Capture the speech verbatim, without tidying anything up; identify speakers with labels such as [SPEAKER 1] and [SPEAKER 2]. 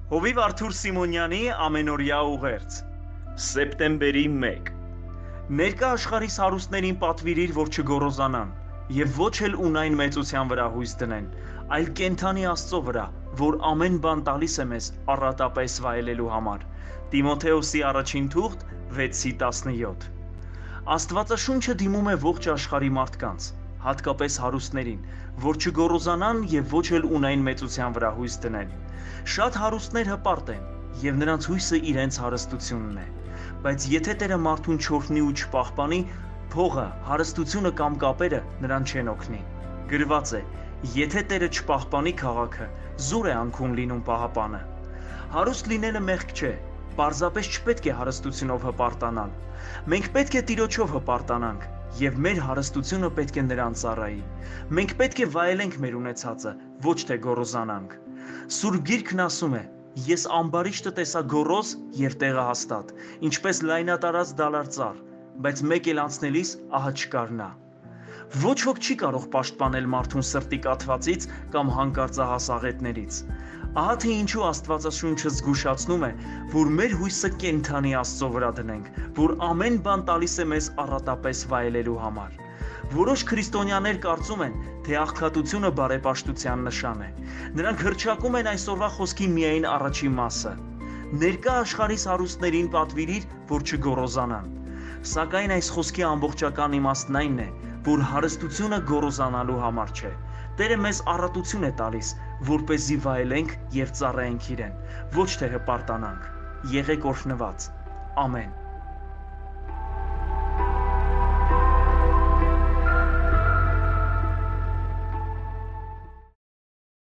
[SPEAKER 1] Հովիվ Արթուր Սիմոնյանի ամենօրյա ուղերձ, սեպտեմբերի մեկ։ Ներկա աշխարհիս հարուստներին պատվիրիր, որ չգոռոզանան, եւ ոչ էլ ունայն մեծության վրա հույս դնեն, այլ կենդանի Աստծո վրա, որ ամեն բան տալիս է մեզ առատապես վայելելու համար։ Տիմոթեոսի առաջին թուղթ վեցի տասնյոթ։ Աստվածաշունչը դիմում է ողջ աշխարհի մարդկանց, հատկապես հարուստներին, որ չգոռոզանան եւ ոչ էլ ունայն մեծության վրա հույս դնեն։ Շատ հարուստներ հպարտ են, եւ նրանց հույսը իրենց հարստությունն է, բայց եթե Տերը մարդուն չօրհնի ու չպահպանի, փողը, հարստությունը կամ կապերը նրան չեն օգնի։ Գրված է. եթե Տերը չպահպանի քաղաքը, զուր է անքուն լինում պահապանը։ Հարուստ լինելը մեղք չէ, պարզապես չպետք է հարստությունով հպարտանալ։ Մենք պետք է Տիրոջով հպարտանանք, եւ մեր հարստությունը պետք է նրան ծառայի։ Մենք պետք է վայելենք մեր ունեցածը, ոչ թե գոռոզանանք։ Սուրբ Գիրքն ասում է. ես ամբարիշտը տեսա գոռոզ եւ տեղահաստատ, ինչպես լայնատարած դալար ծառ, բայց մեկ էլ անցնելիս ահա չկար նա։ Ոչ ոք չի կարող պաշտպանել մարդուն սրտի կաթվածից կամ հանկարծահաս աղետներից։ Ահա թե ինչու Աստվածաշունչը զգուշացնում է, որ մեր հույսը կենդանի Աստծո վրա դնենք, որ ամեն բան տալիս է մեզ առատապես վայելելու համար։ Որոշ քրիստոնյաներ կարծում են, թե աղքատությունը բարեպաշտության նշան է։ Նրանք հռչակում են այսօրվա խոսքի միայն առաջի մասը։ Ներկա աշխարհիս հարուստներին պատվիրիր, որ չգոռոզանան։ Սակայն այս խոսքի ամբողջական իմաստն այն է, որ հարստությունը գոռոզանալու համար չէ։ Տերը մեզ առատություն է տալիս, որպեսզի վայելենք եւ ծառայենք իրեն, ոչ թե հպարտանանք։ Եղեք օրհնված։ Ամեն։